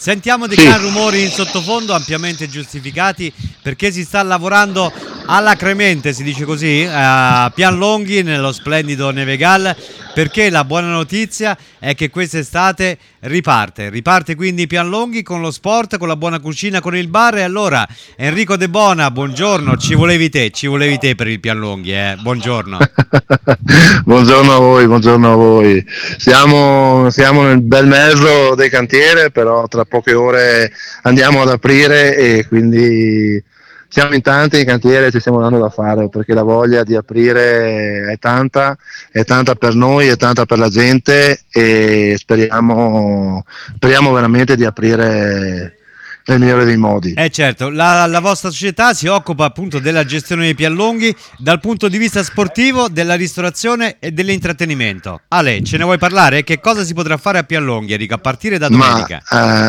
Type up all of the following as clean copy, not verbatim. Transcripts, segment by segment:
Sentiamo dei gran rumori in sottofondo, ampiamente giustificati, perché si sta lavorando alacremente, si dice così, a Pianlonghi, nello splendido Nevegal, perché la buona notizia è che quest'estate riparte quindi Pianlonghi con lo sport, con la buona cucina, con il bar. E allora Enrico De Bona, buongiorno, ci volevi te per il Pianlonghi, buongiorno. Buongiorno a voi. Siamo nel bel mezzo del cantiere, però tra poche ore andiamo ad aprire e quindi siamo in tanti in cantiere, ci stiamo dando da fare perché la voglia di aprire è tanta per noi, è tanta per la gente e speriamo veramente di aprire nel migliore dei modi. Certo, la vostra società si occupa appunto della gestione dei Pianlonghi dal punto di vista sportivo, della ristorazione e dell'intrattenimento. Ale, ce ne vuoi parlare? Che cosa si potrà fare a Pianlonghi, Enrico, a partire da domenica?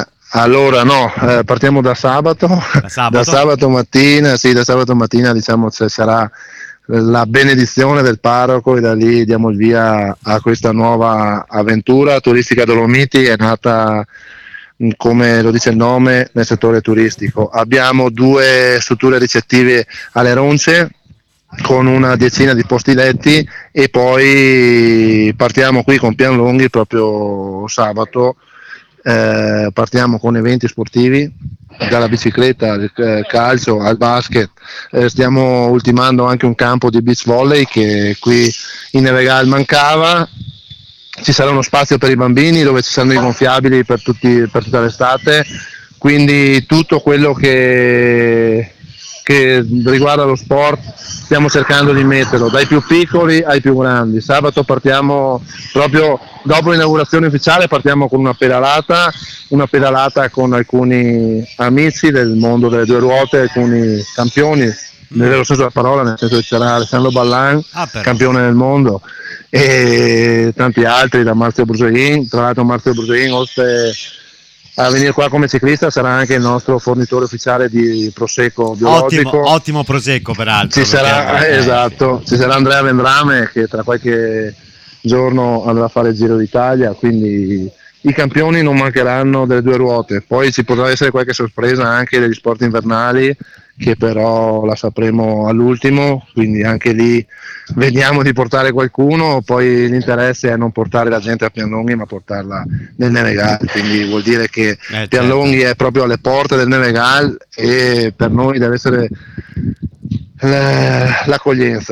Partiamo da sabato. Da sabato mattina diciamo sarà la benedizione del parroco e da lì diamo il via a questa nuova avventura turistica Dolomiti. È nata, come lo dice il nome, nel settore turistico. Abbiamo 2 strutture ricettive alle Ronce con una decina di posti letti e poi partiamo qui con Pianlonghi proprio sabato. Partiamo con eventi sportivi, dalla bicicletta al calcio al basket. Stiamo ultimando anche un campo di beach volley che qui in Nevegal mancava. Ci sarà uno spazio per i bambini dove ci saranno i gonfiabili per tutta l'estate, quindi tutto quello che riguarda lo sport stiamo cercando di metterlo, dai più piccoli ai più grandi. Sabato partiamo proprio dopo l'inaugurazione ufficiale, partiamo con una pedalata con alcuni amici del mondo delle 2 ruote, alcuni campioni nel vero senso della parola, nel senso che c'era Alessandro Ballan, campione del mondo, e tanti altri, da Marzio Brusein. Tra l'altro Marzio Brusein, oltre a venire qua come ciclista, sarà anche il nostro fornitore ufficiale di prosecco biologico. Ottimo prosecco peraltro. Ci sarà Andrea Vendrame che tra qualche giorno andrà a fare il Giro d'Italia, quindi i campioni non mancheranno delle 2 ruote. Poi ci potrà essere qualche sorpresa anche degli sport invernali, che però la sapremo all'ultimo, quindi anche lì vediamo di portare qualcuno. Poi l'interesse è non portare la gente a Pianlonghi ma portarla nel Nevegal, quindi vuol dire che Pianlonghi è proprio alle porte del Nevegal e per noi deve essere l'accoglienza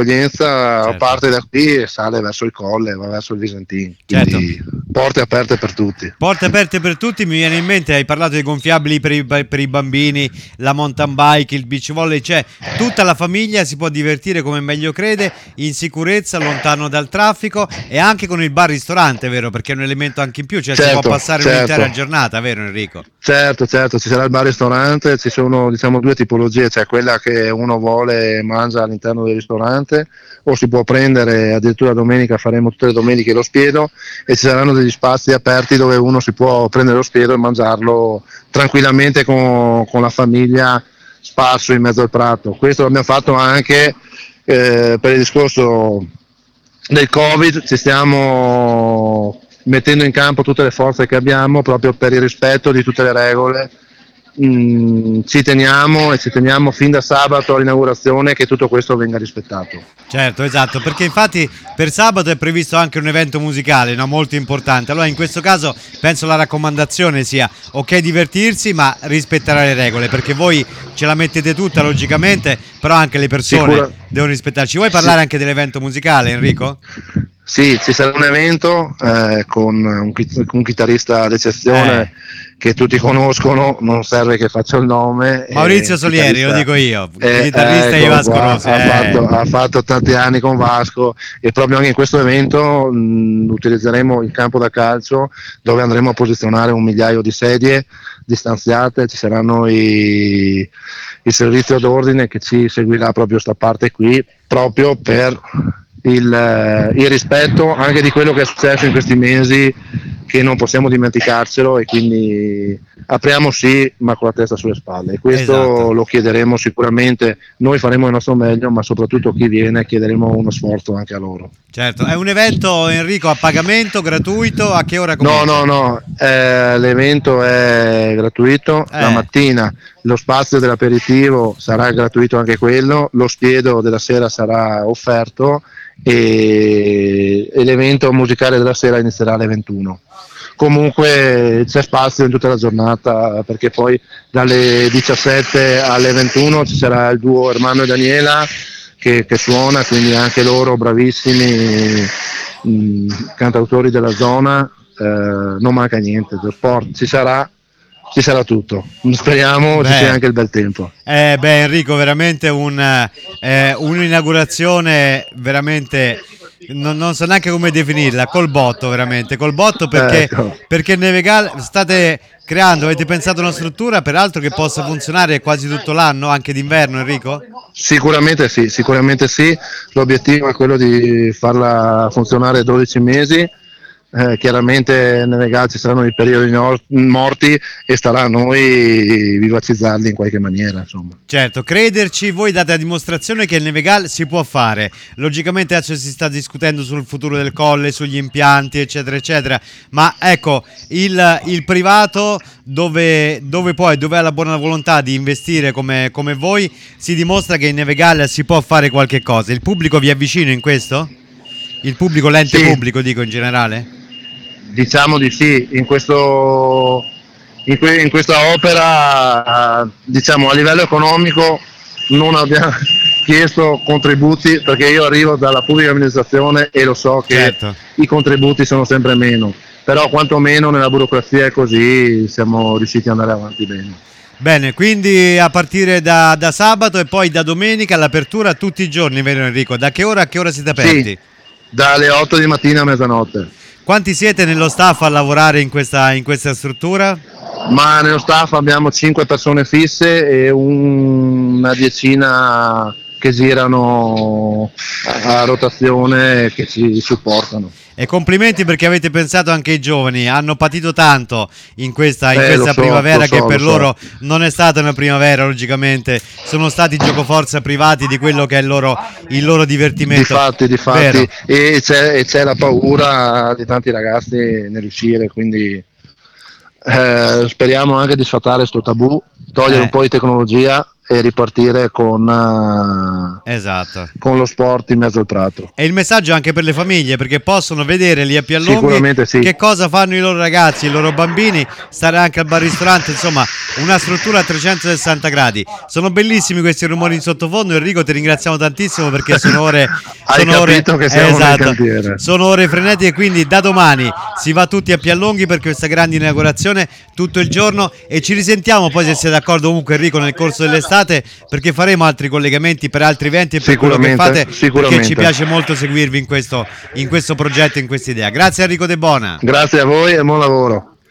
parte da qui e sale verso il colle, va verso il Visentin, quindi porte aperte per tutti. Mi viene in mente, hai parlato dei gonfiabili per i bambini, la mountain bike, il beach volley, cioè tutta la famiglia si può divertire come meglio crede, in sicurezza, lontano dal traffico, e anche con il bar ristorante, vero? Perché è un elemento anche in più, cioè si può passare un'intera giornata, vero Enrico? Certo, ci sarà il bar ristorante. Ci sono 2 tipologie, cioè quella che uno vuole e mangia all'interno del ristorante, o si può prendere, addirittura domenica faremo tutte le domeniche lo spiedo, e ci saranno degli spazi aperti dove uno si può prendere lo spiedo e mangiarlo tranquillamente con la famiglia, sparso in mezzo al prato. Questo l'abbiamo fatto anche per il discorso del Covid. Ci stiamo mettendo in campo tutte le forze che abbiamo proprio per il rispetto di tutte le regole. Ci teniamo fin da sabato all'inaugurazione che tutto questo venga rispettato. Certo, esatto, perché infatti per sabato è previsto anche un evento musicale, no? Molto importante. Allora in questo caso penso la raccomandazione sia ok divertirsi ma rispettare le regole, perché voi ce la mettete tutta logicamente, però anche le persone devono rispettarci. Vuoi parlare anche dell'evento musicale, Enrico? Sì, ci sarà un evento con un chitarrista d'eccezione che tutti conoscono, non serve che faccia il nome. Maurizio Solieri, lo dico io, chitarrista di Vasco Rossi. Ha fatto tanti anni con Vasco, e proprio anche in questo evento utilizzeremo il campo da calcio, dove andremo a posizionare 1 migliaio di sedie distanziate. Ci saranno il servizio d'ordine che ci seguirà proprio sta parte qui, proprio per il rispetto anche di quello che è successo in questi mesi, che non possiamo dimenticarcelo, e quindi apriamo sì, ma con la testa sulle spalle, e questo Esatto. lo chiederemo sicuramente. Noi faremo il nostro meglio, ma soprattutto chi viene chiederemo uno sforzo anche a loro. Certo, è un evento, Enrico, a pagamento, gratuito, a che ora comincia? No, l'evento è gratuito, la mattina lo spazio dell'aperitivo sarà gratuito anche quello, lo spiedo della sera sarà offerto, e l'evento musicale della sera inizierà alle 21. Comunque c'è spazio in tutta la giornata, perché poi dalle 17 alle 21 ci sarà il duo Ermanno e Daniela che suona, quindi anche loro bravissimi cantautori della zona. Non manca niente, lo sport ci sarà tutto, speriamo ci sia anche il bel tempo. Enrico, veramente un'inaugurazione veramente, non so neanche come definirla, col botto perché, Ecco. perché Nevegal state creando, avete pensato una struttura peraltro che possa funzionare quasi tutto l'anno, anche d'inverno, Enrico? Sicuramente sì, l'obiettivo è quello di farla funzionare 12 mesi. Chiaramente nelle gare ci saranno i periodi morti e starà a noi vivacizzarli in qualche maniera, insomma. Certo, crederci, voi date la dimostrazione che il Nevegal si può fare. Logicamente adesso si sta discutendo sul futuro del colle, sugli impianti, eccetera eccetera, ma ecco, il privato dove ha la buona volontà di investire come voi, si dimostra che in Nevegal si può fare qualche cosa. Il pubblico vi è vicino in questo? Il pubblico, l'ente pubblico dico in generale? Diciamo di sì, in questa opera, diciamo, a livello economico non abbiamo chiesto contributi, perché io arrivo dalla pubblica amministrazione e lo so che certo, i contributi sono sempre meno, però quantomeno nella burocrazia è così, siamo riusciti ad andare avanti bene. Bene, quindi a partire da sabato e poi da domenica l'apertura tutti i giorni, vero Enrico? Da che ora a che ora siete aperti? Sì, dalle 8 di mattina a mezzanotte. Quanti siete nello staff a lavorare in questa struttura? Ma nello staff abbiamo 5 persone fisse e una decina che girano a rotazione, che ci supportano. E complimenti, perché avete pensato anche ai giovani, hanno patito tanto in questa primavera, che per loro non è stata una primavera, logicamente sono stati giocoforza privati di quello che è il loro divertimento. Difatti, e c'è la paura di tanti ragazzi nel riuscire, quindi speriamo anche di sfatare questo tabù, togliere un po' di tecnologia e ripartire con lo sport in mezzo al prato. E il messaggio anche per le famiglie, perché possono vedere lì a Piallonghi che cosa fanno i loro ragazzi, i loro bambini, stare anche al bar ristorante, insomma una struttura a 360 gradi. Sono bellissimi questi rumori in sottofondo. Enrico, ti ringraziamo tantissimo, perché sono ore che siamo nel cantiere. Sono ore frenetiche, quindi da domani si va tutti a Piallonghi per questa grande inaugurazione tutto il giorno, e ci risentiamo poi, se sei d'accordo, comunque Enrico, nel corso dell'estate, perché faremo altri collegamenti per altri eventi e per quello che fate, perché ci piace molto seguirvi in questo progetto, in questa idea. Grazie Enrico De Bona. Grazie a voi e buon lavoro.